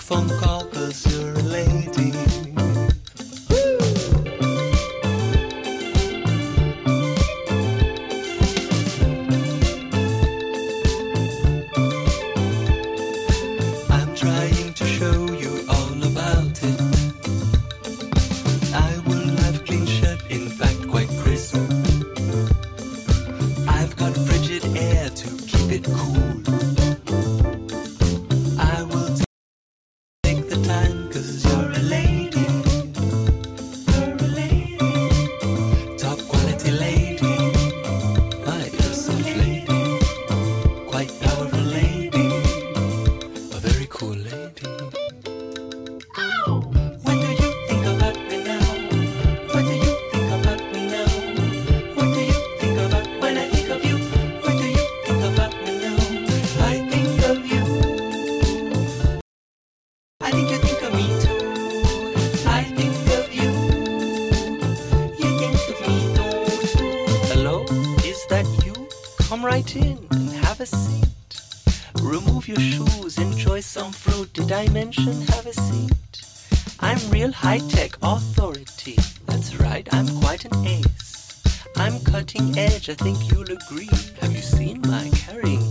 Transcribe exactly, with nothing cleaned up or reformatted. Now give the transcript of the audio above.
phone call 'cause you're a lady. I'm trying to show you all about it. I will have clean shirt, in fact quite crisp. I've got frigid air to keep it cool. I will take the time 'cause you're a lady. You're a lady. Top quality lady. Why, you're a sweet lady. Quite powerful lady. A very cool lady. Ow! What do you think about me now? What do you think about me now? What do you think about when I think of you? What do you think about me now? I think of you. I think you think of me too. I think of you. You think of me too. Hello? Is that you? Come right in and have a seat. Remove your shoes, enjoy some fruit. Did I mention have a seat? I'm real high-tech authority. That's right, I'm quite an ace. I'm cutting edge, I think you'll agree. Have you seen my carrying